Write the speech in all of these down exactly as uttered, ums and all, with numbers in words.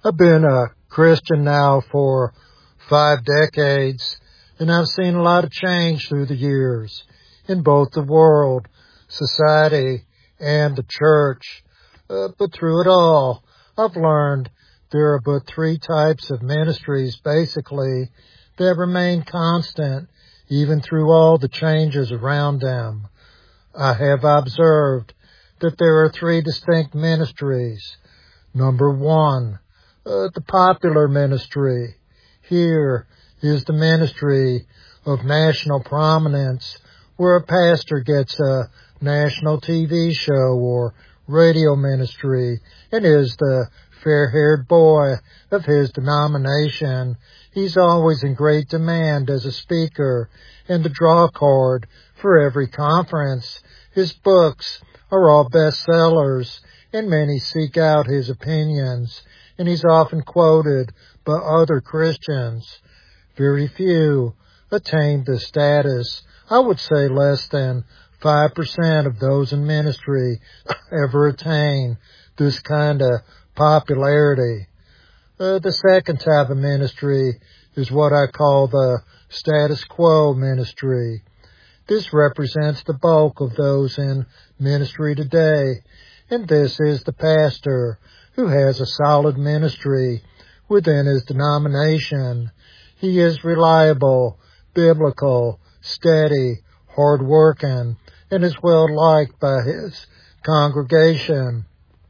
I've been a Christian now for five decades, and I've seen a lot of change through the years in both the world, society, and the church. Uh, but through it all, I've learned there are but three types of ministries, basically, that remain constant even through all the changes around them. I have observed that there are three distinct ministries. Number one, uh, the popular ministry. Here is the ministry of national prominence, where a pastor gets a national T V show or radio ministry and is the fair-haired boy of his denomination. He's always in great demand as a speaker and the draw card for every conference. His books are all bestsellers, and many seek out his opinions, and he's often quoted by other Christians. Very few attain this status. I would say less than five percent of those in ministry ever attain this kind of popularity. Uh, the second type of ministry is what I call the status quo ministry. This represents the bulk of those in ministry today, and this is the pastor who has a solid ministry within his denomination. He is reliable, biblical, steady, hard-working, and is well liked by his congregation.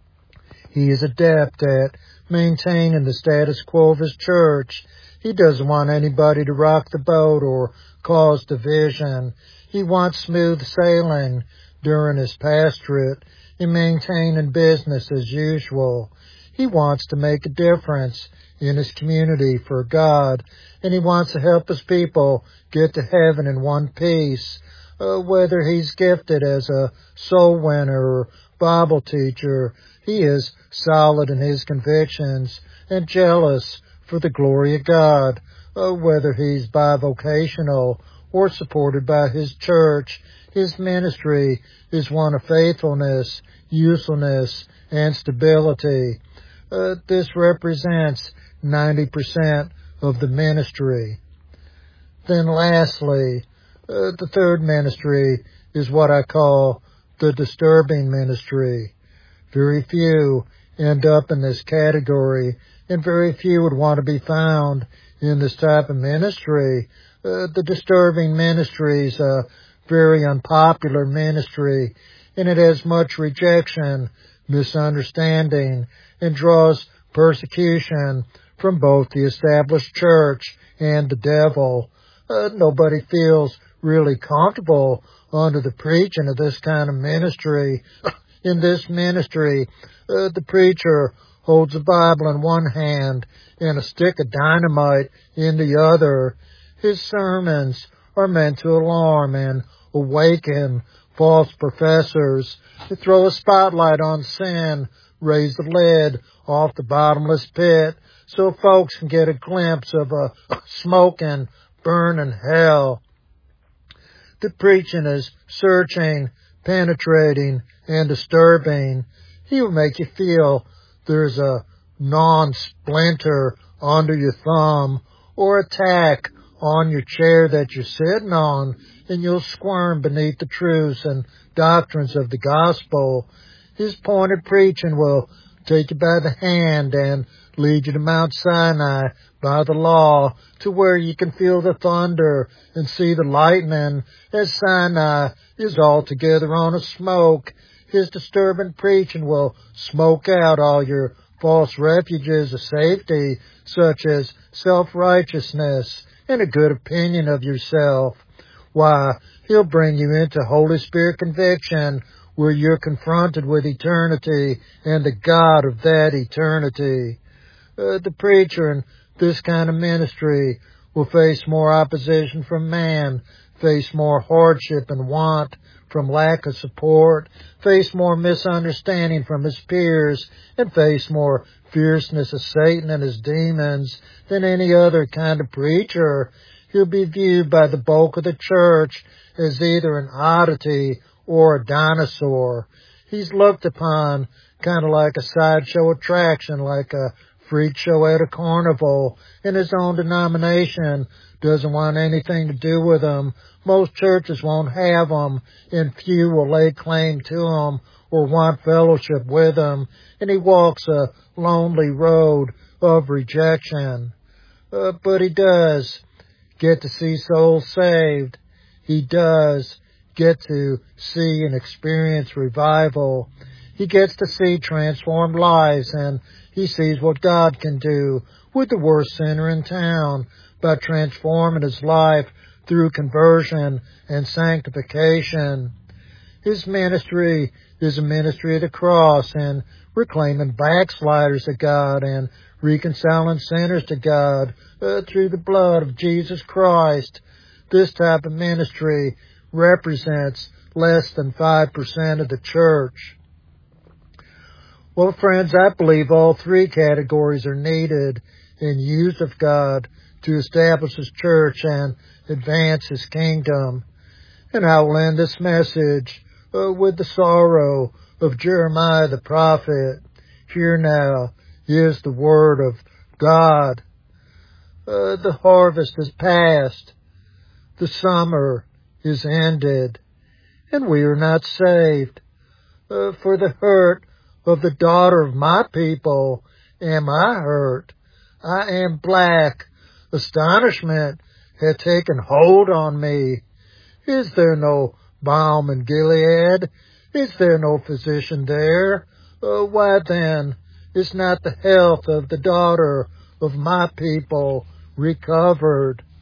He is adept at maintaining the status quo of his church. He doesn't want anybody to rock the boat or cause division. He wants smooth sailing during his pastorate and maintaining business as usual. He wants to make a difference in his community for God, and he wants to help his people get to heaven in one piece. Uh, whether he's gifted as a soul winner or Bible teacher, he is solid in his convictions and jealous for the glory of God. Uh, whether he's bivocational or supported by his church, his ministry is one of faithfulness, usefulness, and stability. Uh, this represents ninety percent of the ministry. Then lastly, uh, the third ministry is what I call the disturbing ministry. Very few end up in this category, and very few would want to be found in this type of ministry. Uh, the disturbing ministry is a very unpopular ministry, and it has much rejection, misunderstanding, and draws persecution from both the established church and the devil. Uh, nobody feels really comfortable under the preaching of this kind of ministry. In this ministry, uh, the preacher holds a Bible in one hand and a stick of dynamite in the other. His sermons are meant to alarm and awaken false professors, to throw a spotlight on sin, raise the lid off the bottomless pit so folks can get a glimpse of a smoking, burning hell. The preaching is searching, penetrating, and disturbing. He will make you feel there's a non-splinter under your thumb or a tack on your chair that you're sitting on, and you'll squirm beneath the truths and doctrines of the gospel. His pointed preaching will take you by the hand and lead you to Mount Sinai by the law, to where you can feel the thunder and see the lightning, as Sinai is altogether on a smoke. His disturbing preaching will smoke out all your false refuges of safety, such as self-righteousness and a good opinion of yourself. Why, he'll bring you into Holy Spirit conviction, where you're confronted with eternity and the God of that eternity. Uh, the preacher in this kind of ministry will face more opposition from man, face more hardship and want from lack of support, face more misunderstanding from his peers, and face more fierceness of Satan and his demons than any other kind of preacher. He'll be viewed by the bulk of the church as either an oddity or a dinosaur. He's looked upon kind of like a sideshow attraction, like a freak show at a carnival, and his own denomination doesn't want anything to do with him. Most churches won't have him, and few will lay claim to him or want fellowship with him, and he walks a lonely road of rejection. Uh, but he does get to see souls saved. He does get to see and experience revival. He gets to see transformed lives, and he sees what God can do with the worst sinner in town by transforming his life through conversion and sanctification. His ministry is a ministry of the cross and reclaiming backsliders to God and reconciling sinners to God uh, through the blood of Jesus Christ. This type of ministry represents less than five percent of the church. Well, friends, I believe all three categories are needed and used of God to establish His church and advance His kingdom. And I will end this message uh, with the sorrow of Jeremiah the prophet. Here now is the word of God. Uh, the harvest is past. The summer is ended. And we are not saved. Uh, for the hurt of the daughter of my people am I hurt. I am black. Astonishment hath taken hold on me. Is there no balm in Gilead? Is there no physician there? Uh, why then is not the health of the daughter of my people recovered?